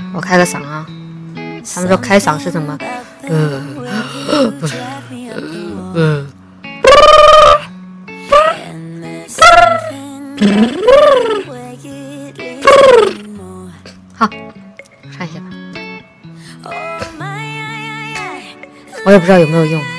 我开个嗓啊，他们说开嗓是怎么？不是，好，唱一下吧。我也不知道有没有用。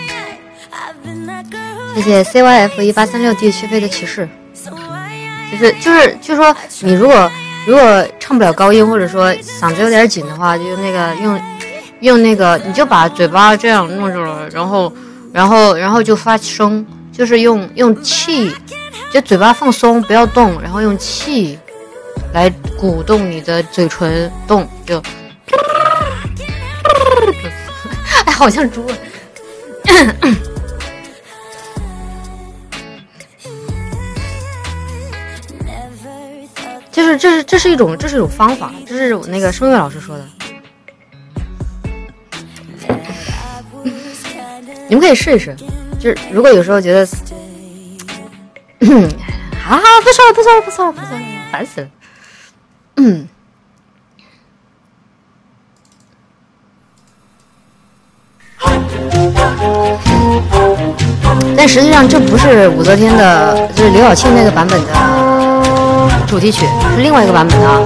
谢谢 CYF1836 地区飞的骑士。就是说，你如果唱不了高音，或者说嗓子有点紧的话，就那个用那个，你就把嘴巴这样弄住了，然后就发声，就是用气，就嘴巴放松，不要动，然后用气来鼓动你的嘴唇动，就，哎，好像猪。这是一种方法，这是我那个声乐老师说的。你们可以试一试，就是如果有时候觉得，不说了，烦死了。但实际上这不是武则天的，就是刘晓庆那个版本的主题曲，是另外一个版本的啊。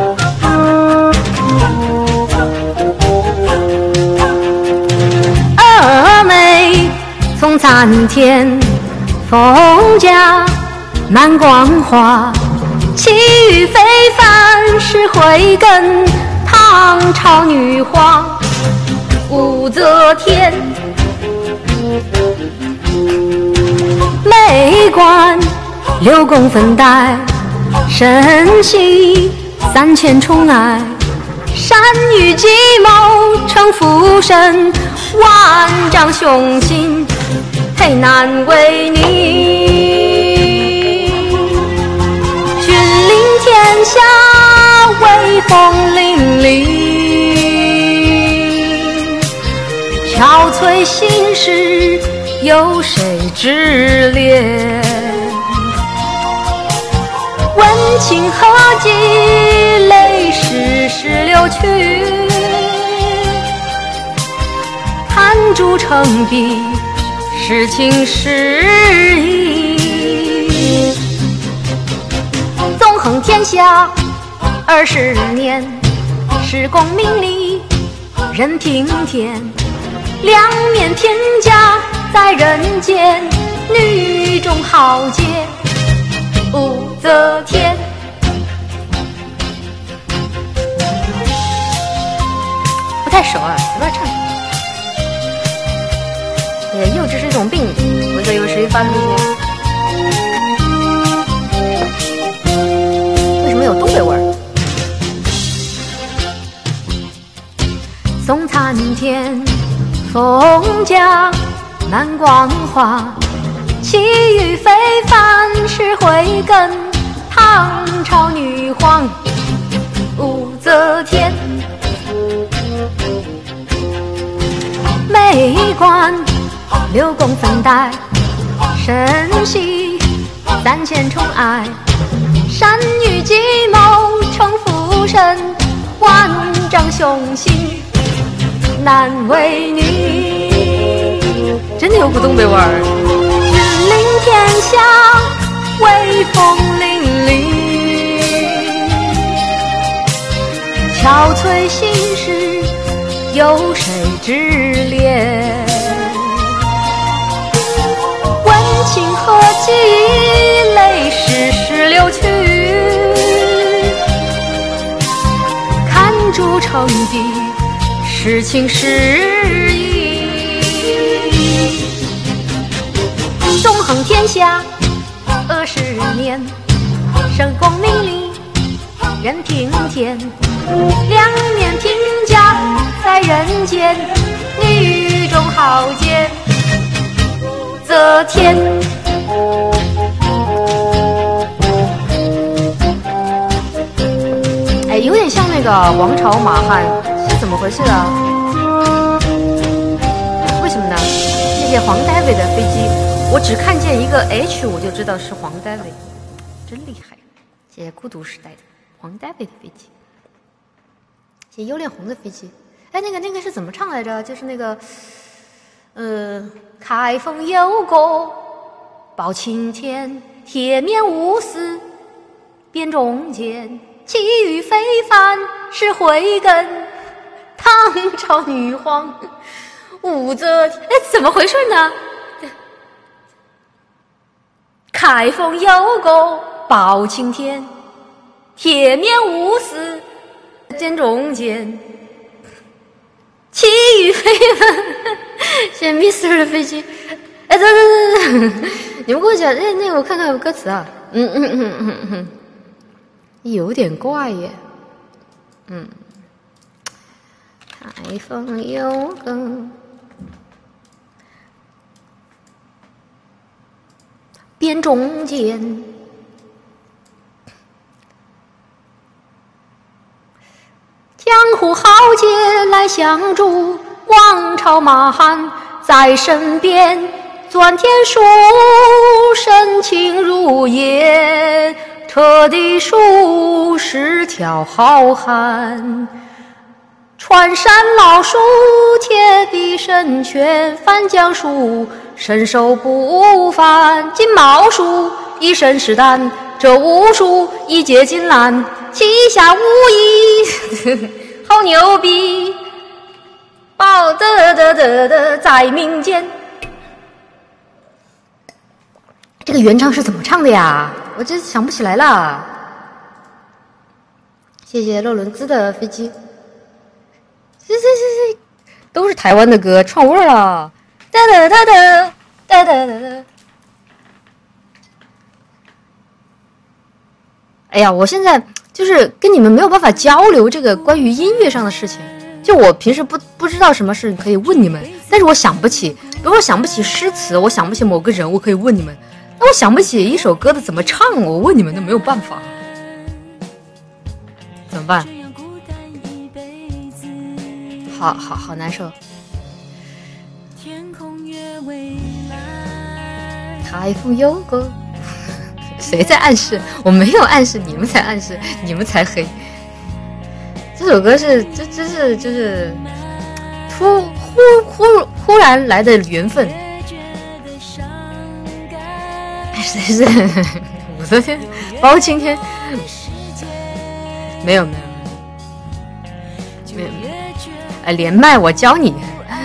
峨眉从参天，凤驾满光华，气宇非凡是慧根，唐朝女皇武则天。眉冠6宫粉黛，身系3000宠爱，善于计谋成浮生，万丈雄心嘿难为你。君临天下威风凛凛，憔悴心事有谁知怜？问情何寄，泪湿石榴去。弹珠成笔，是情是义。纵横天下20年，时功名利任凭天。两面天价在人间，女中豪杰武则天。不太熟啊，随便唱。幼稚是一种病，不知道由谁发明的。为什么有东北味儿？送参天，凤驾满光华，气宇非凡是慧根，唐朝女皇武则天。眉冠6宫粉黛，身系3000宠爱，善于计谋成浮生，万丈雄心难为你。真的有股东北味儿。君临天下威风凛凛，憔悴心事有谁知怜？问情何寄，泪湿石榴去。看珠成笔，是情是义。纵横天下20年，声功名利任凭天。两面评价在人间，女中豪杰武则天。哎，有点像那个王朝马汉，是怎么回事啊？为什么呢？谢谢黄大卫的飞机，我只看见一个 H 我就知道是黄大卫，真厉害！谢谢孤独时代的黄大卫的飞机。 写幽恋红的飞机。哎，那个是怎么唱来着？就是那个，开封有个包青天，铁面无私辨忠奸，气宇非凡是慧根，唐朝女皇武则天。哎，怎么回事呢？开封有个包青天，铁面无私辨忠奸，气宇非凡。写 Mr 的飞机。哎，等，你们给我讲，那个我看看有歌词啊。有点怪耶。开封有个辨忠奸，江湖豪杰来相助，王朝马汉在身边，钻天书深情如烟，特地数10条好汉，穿山老树铁壁神拳，翻江术身手不凡，金毛术一身是胆，这武术一解金兰，旗下无疑好牛逼，报的在民间。这个原唱是怎么唱的呀？我真想不起来了。谢谢洛伦兹的飞机。这都是台湾的歌，串味儿了。哒哒哒哒哒哒哒哒。哎呀，我现在就是跟你们没有办法交流这个关于音乐上的事情。就我平时不知道什么事可以问你们，但是我想不起，比如我想不起诗词，我想不起某个人，我可以问你们。那我想不起一首歌的怎么唱，我问你们都没有办法，怎么办？好难受。台风有个，谁在暗示？我没有暗示，你们才暗示，你们才黑。这首歌是就是忽然来的缘分。谁是武则天、包青天？没有。连麦我教你。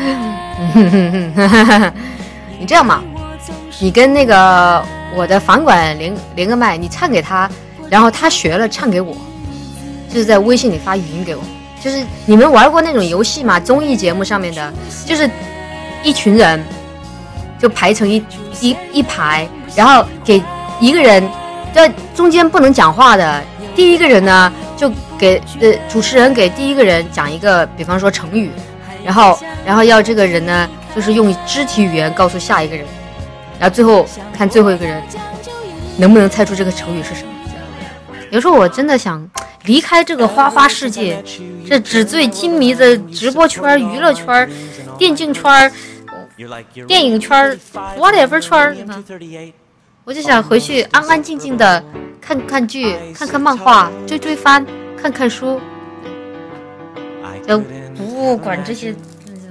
你这样嘛，你跟那个我的房管连个麦，你唱给他，然后他学了唱给我，就是在微信里发语音给我。就是你们玩过那种游戏吗？综艺节目上面的，就是一群人就排成一排，然后给一个人在中间不能讲话的，第一个人呢就给主持人给第一个人讲一个，比方说成语，然后要这个人呢就是用肢体语言告诉下一个人，然后最后看最后一个人能不能猜出这个成语是什么。有时候我真的想离开这个花花世界，这纸醉金迷的直播圈、娱乐圈、电竞圈、电影圈 whatever 圈，我就想回去安安静静的看看剧、看看漫画、追番、看看书，就不管这些。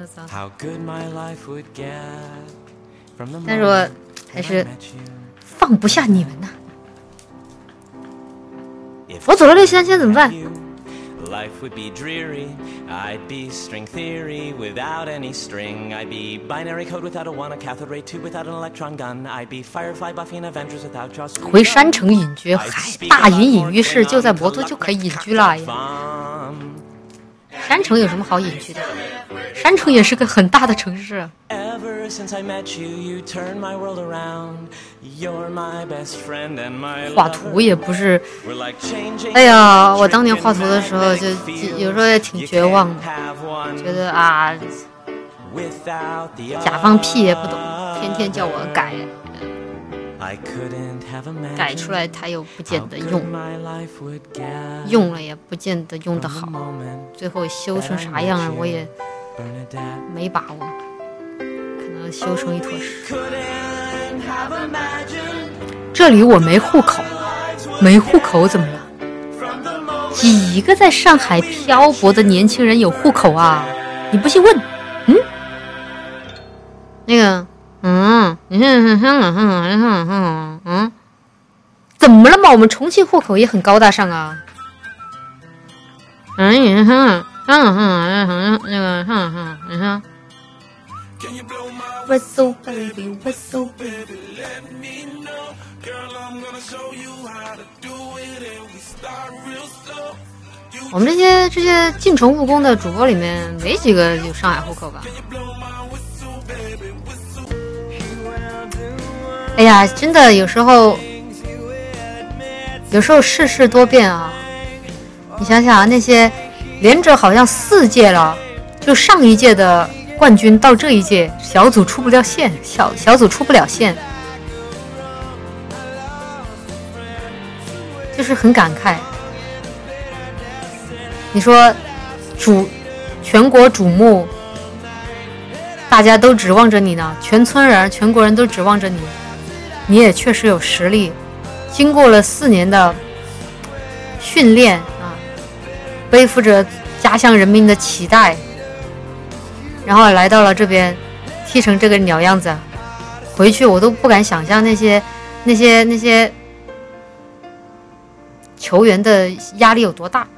但是我还是放不下你们呐。我走了这3000怎么办？Life would be dreary. I'd be string theory without any string. I'd be binary code without a one, a cathode ray tube without an electron gun. I'd be Firefly, Buffy, and Avengers without Joss. 回山城隐居，海大隐隐于市，就在摩托就可以隐居了呀。山城有什么好隐居的？山城也是个很大的城市。画图也不是，哎呀，我当年画图的时候就有时候也挺绝望的，觉得啊，甲方屁也不懂，天天叫我改，改出来他又不见得用，用了也不见得用得好，最后修成啥样我也没把握，可能修成一坨屎。这里我没户口，没户口怎么了？ 几个在上海漂泊的年轻人有户口啊？你不信问。那个，怎么了嘛？我们重庆户口也很高大上啊。Whistle baby, whistle baby, let me know, girl, I'm gonna show you how to do it, and we start real slow. 我们这些进城务工的主播里面，没几个有上海户口吧？哎呀，真的有时候世事多变啊！你想想那些连着好像4届了，就上一届的冠军到这一届小组出不了线，小组出不了线，就是很感慨。你说全国瞩目，大家都指望着你呢，全村人全国人都指望着你，你也确实有实力，经过了4年的训练啊，背负着家乡人民的期待，然后来到了这边，踢成这个鸟样子，回去我都不敢想象那些球员的压力有多大。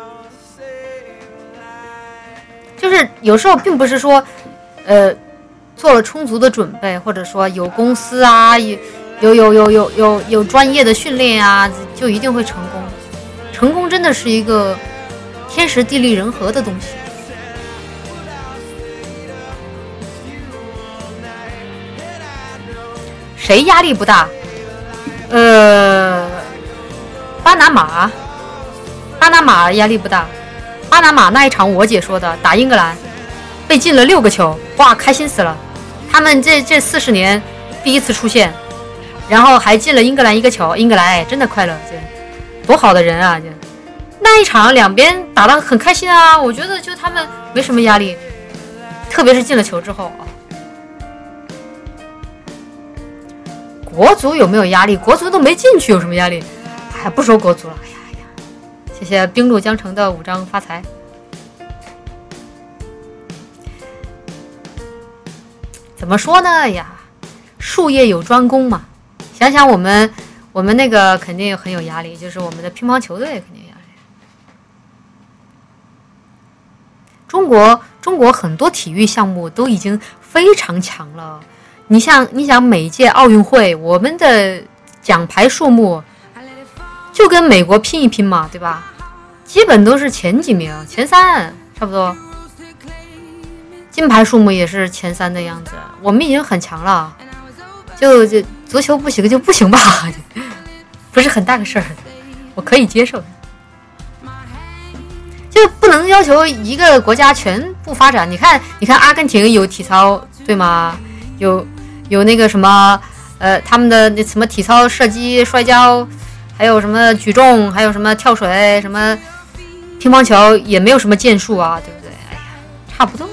就是有时候并不是说做了充足的准备，或者说有公司啊，有专业的训练啊，就一定会成功。成功真的是一个天时地利人和的东西。谁压力不大？巴拿马压力不大。巴拿马那一场我姐说的，打英格兰被进了6个球，哇，开心死了。他们这40年第一次出现，然后还进了英格兰1个球，英格兰哎真的快乐，这多好的人啊！这那一场两边打得很开心啊，我觉得就他们没什么压力，特别是进了球之后啊。国足有没有压力？国足都没进去，有什么压力？哎，不说国足了，哎呀，谢谢兵入江城的5张发财。怎么说呢？哎呀，术业有专攻嘛。想想我们那个肯定很有压力，就是我们的乒乓球队肯定有压力。中国很多体育项目都已经非常强了。你想每届奥运会，我们的奖牌数目就跟美国拼一拼嘛，对吧？基本都是前几名，前3差不多。金牌数目也是前3的样子，我们已经很强了。就足球不行就不行吧，不是很大个事儿，我可以接受。就不能要求一个国家全部发展。你看阿根廷有体操，对吗？有那个什么他们的那什么体操、射击、摔跤，还有什么举重，还有什么跳水，什么乒乓球，也没有什么建树啊，对不对？哎呀，差不多。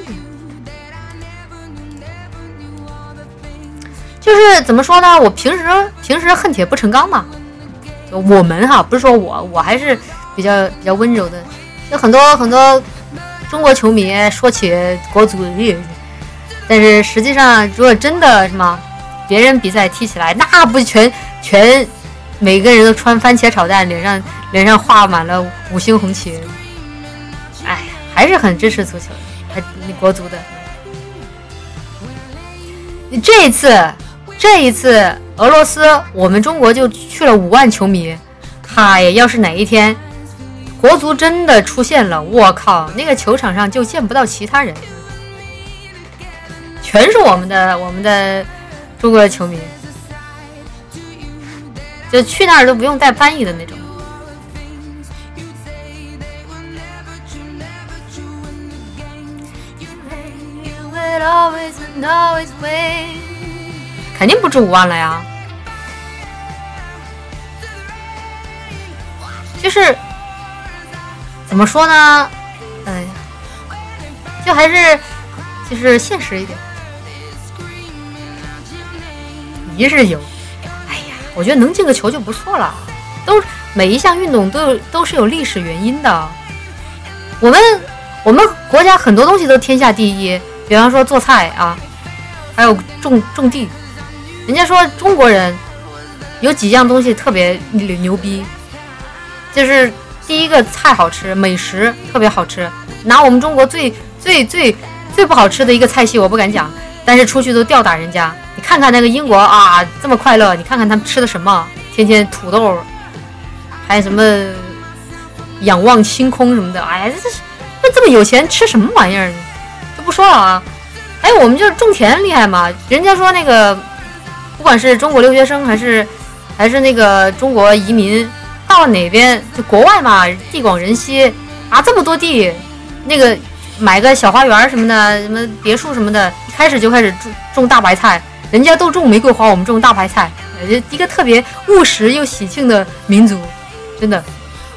就是怎么说呢？我平时恨铁不成钢嘛。就我们哈，不是说我还是比较温柔的。就很多中国球迷说起国足，但是实际上如果真的什么别人比赛踢起来，那不全每个人都穿番茄炒蛋，脸上画满了5星红旗。哎，还是很支持足球的，还国足的。这一次俄罗斯我们中国就去了5万球迷。嗨，要是哪一天国足真的出现了，我靠，那个球场上就见不到其他人，全是我们的中国的球迷，就去那儿都不用带翻译的那种。肯定不止5万了呀，就是怎么说呢？哎呀，就还是就是现实一点，一日游。哎呀，我觉得能进个球就不错了， 每一项运动都是有历史原因的。我们国家很多东西都天下第一，比方说做菜啊，还有种地。人家说中国人有几样东西特别牛逼，就是第一个菜好吃，美食特别好吃。拿我们中国最不好吃的一个菜系我不敢讲，但是出去都吊打人家。你看看那个英国啊，这么快乐，你看看他们吃的什么，天天土豆，还有什么仰望星空什么的。哎呀，这么有钱吃什么玩意儿呢？就不说了啊。哎，我们就是种田厉害嘛。人家说那个不管是中国留学生还是那个中国移民到了哪边，就国外嘛，地广人稀啊，这么多地，那个买个小花园什么的，什么别墅什么的，一开始就开始种大白菜。人家都种玫瑰花，我们种大白菜，一个特别务实又喜庆的民族，真的。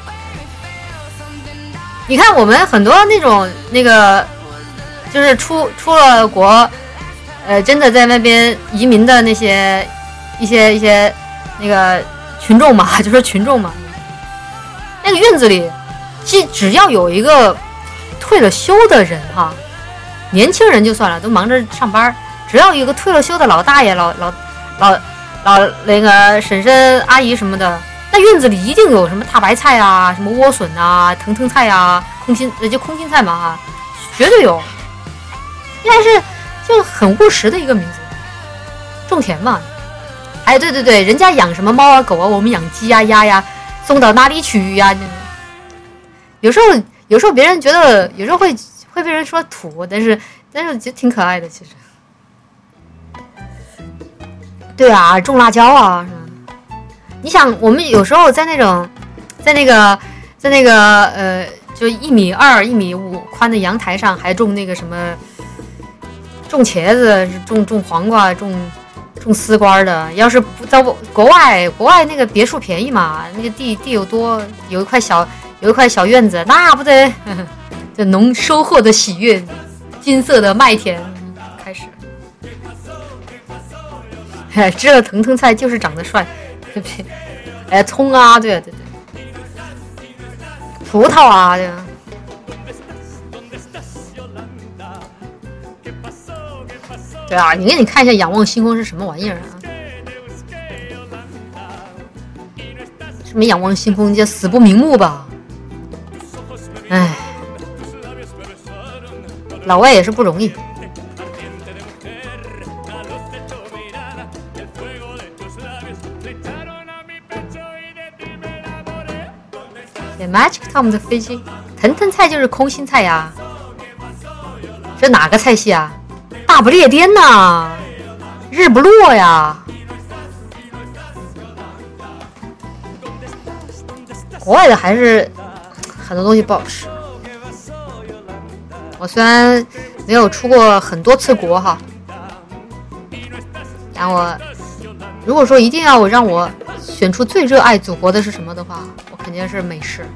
你看我们很多那个就是出了国，真的在那边移民的那些一些那个群众嘛，就说群众嘛，那个院子里只要有一个退了休的人哈，年轻人就算了，都忙着上班，只要有一个退了休的老大爷、老那个婶婶阿姨什么的，那院子里一定有什么大白菜啊、什么莴笋啊、藤菜啊、空心菜嘛哈，绝对有。应该是就很务实的一个民族，种田嘛。哎，对，人家养什么猫啊狗啊，我们养鸡呀鸭呀，送到哪里去呀？有时候别人觉得，有时候会被人说土，但是就挺可爱的，其实。对啊，种辣椒啊，是吧？你想，我们有时候在那个就1.2米、1.5米宽的阳台上，还种那个什么。种茄子，种黄瓜，种丝瓜的。要是不在国外那个别墅便宜嘛，那个地又多，有一块小院子，那不得这收获的喜悦，金色的麦田开始。哎，知了藤菜就是长得帅，对不对？哎，葱啊，对，葡萄啊，对吧？对啊，你给你看一下仰望星空是什么玩意儿啊？什么仰望星空，叫死不瞑目吧？哎，老外也是不容易。对 ，Magic Tom 的飞机，藤菜就是空心菜呀。这哪个菜系啊？大不列颠呐，日不落呀。国外的还是很多东西不好吃。我虽然没有出过很多次国哈，但我如果说一定要让我选出最热爱祖国的是什么的话，我肯定是美食。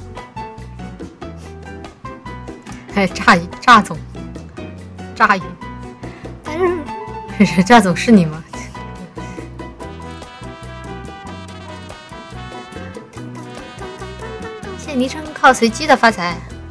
哎，炸总，炸鱼。这总是你吗？谢谢昵称靠随机的发财。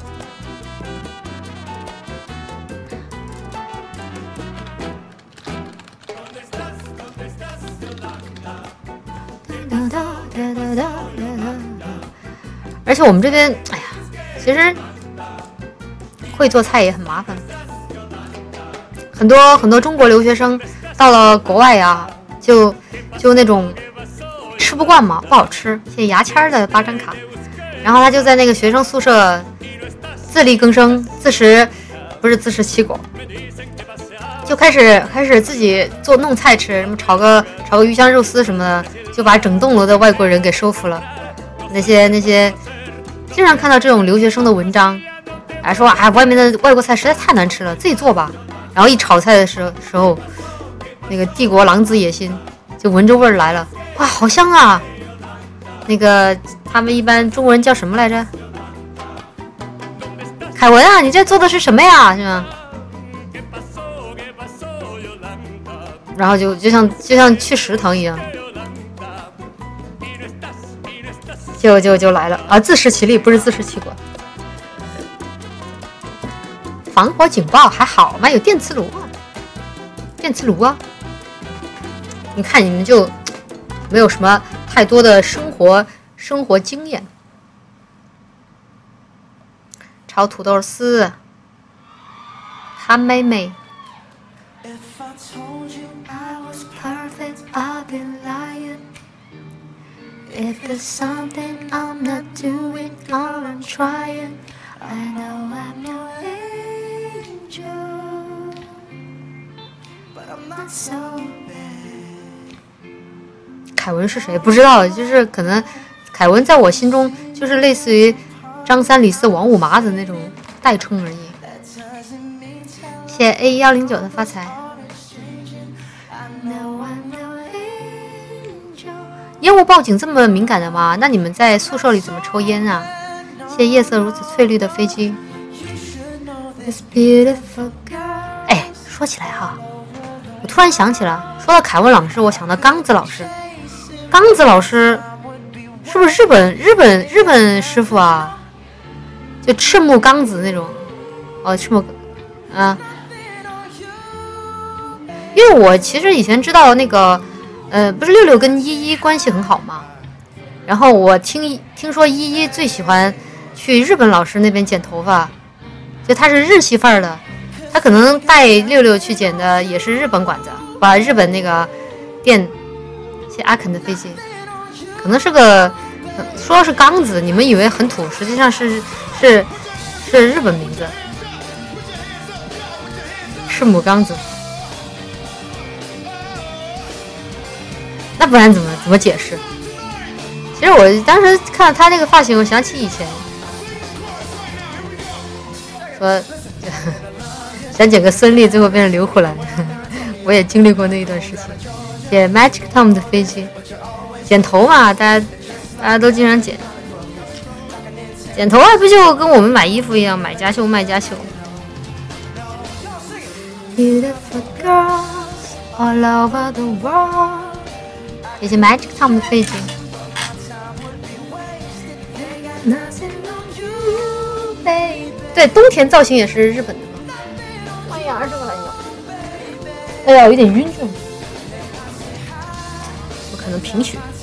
而且我们这边，哎呀，其实会做菜也很麻烦。很多中国留学生到了国外呀，就那种吃不惯嘛，不好吃，谢牙签的8张卡，然后他就在那个学生宿舍自力更生，自食其果，就开始自己弄菜吃，什么炒个鱼香肉丝什么的，就把整栋楼的外国人给收服了。那些经常看到这种留学生的文章，还说外面的外国菜实在太难吃了，自己做吧。然后一炒菜的时候，那个帝国狼子野心就闻着味儿来了，哇，好香啊！那个他们一般中国人叫什么来着？凯文啊，你这做的是什么呀？是吗？然后就像去食堂一样。 就来了啊！自食其力不是自食其果。防火警报还好嘛，有电磁炉啊！你看你们就没有什么太多的生活经验。炒土豆丝，韩妹妹。If there's something I'm not doing or I'm trying, I know I'm no angel, but I'm not so bad. 凯文是谁？不知道，就是可能凯文在我心中就是类似于张三李四王五麻子那种代称而已。谢谢 A109 的发财。烟雾报警这么敏感的吗？那你们在宿舍里怎么抽烟啊？谢谢夜色如此翠绿的飞机。哎，说起来哈，我突然想起来，说到凯文老师，我想到刚子老师。刚子老师是不是日本师傅啊？就赤木刚子那种。哦，赤木啊，因为我其实以前知道那个。不是六六跟依依关系很好吗？然后我听说依依最喜欢去日本老师那边剪头发，就他是日系范儿的，他可能带六六去剪的也是日本馆子，把日本那个店。谢阿肯的飞机，可能是个说是刚子，你们以为很土，实际上是日本名字，赤木刚子。那不然怎么解释？其实我当时看到他那个发型，我想起以前说想剪个孙俪，最后变成刘胡兰，我也经历过那一段时期。剪 Magic Tom 的飞机，剪头嘛，大家都经常剪。剪头啊，不就跟我们买衣服一样，买家秀卖家秀。Beautiful girls all over the world。谢谢 Magic Tom 的飞机。对，冬田造型也是日本的吗？哎呀，这个还有，哎呀，有点晕重，我可能贫血。